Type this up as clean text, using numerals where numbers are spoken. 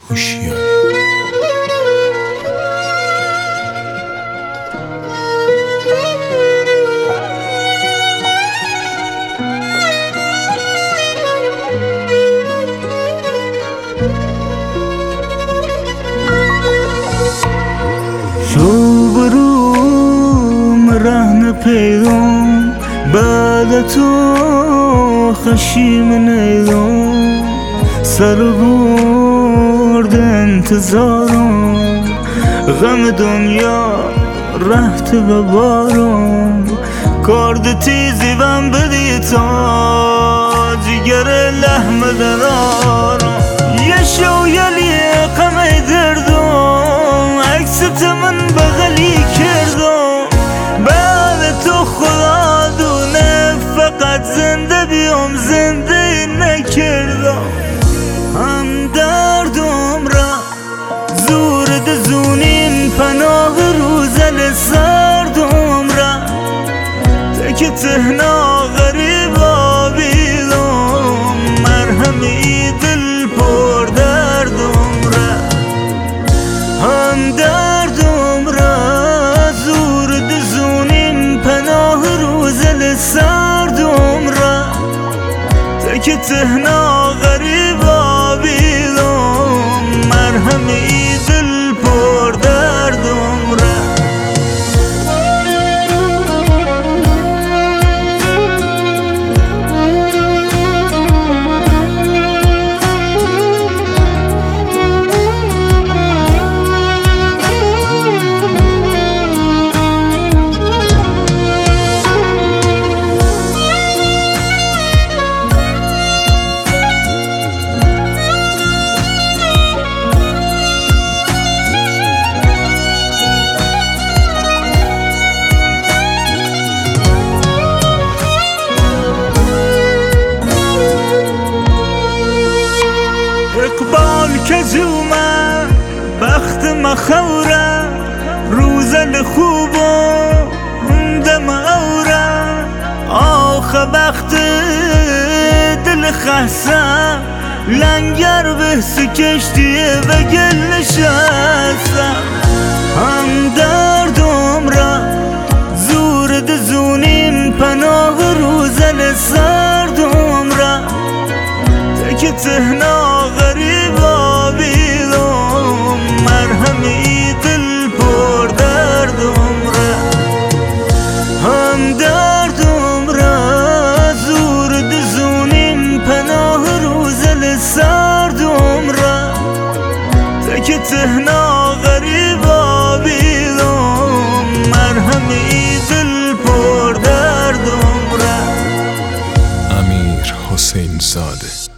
هوشیاری. روبروم رهن پیدام بعد تو خشیم نیدم سر برد انتظارم غم دنیا رهت و بارم کارد تیزی بم بدی تا جگر لحم درارم یه شویلی غم دردم عکست من بغلی کردم بعد تو خدا دونه فقط زنده بیام زنده نکردم هم دردم را زورد زونیم پناه روزل سردم را تک تهنا غریبا بیدم مرهمی دل پر دردم را هم دردم را زورد زونیم پناه روزل سردم را تک تهنا غریبا بیدم مرهمی دل پر دردم را اقبال کجومه بخت مخوره روزل خوبو دم اوره آخه بخت دل خسته لنگر بهس کشتیه و گل نشسته هم دردم را زورد زونیم پناه روزل سردم را تک تهنا غریبا بیدم مرهمی دل پر دردم را هم دردم را زورد زونیم پناه روزل سردم را تک تهنا غریبا بیدم مرهمی دل پر دردم را. امیر حسین زاده.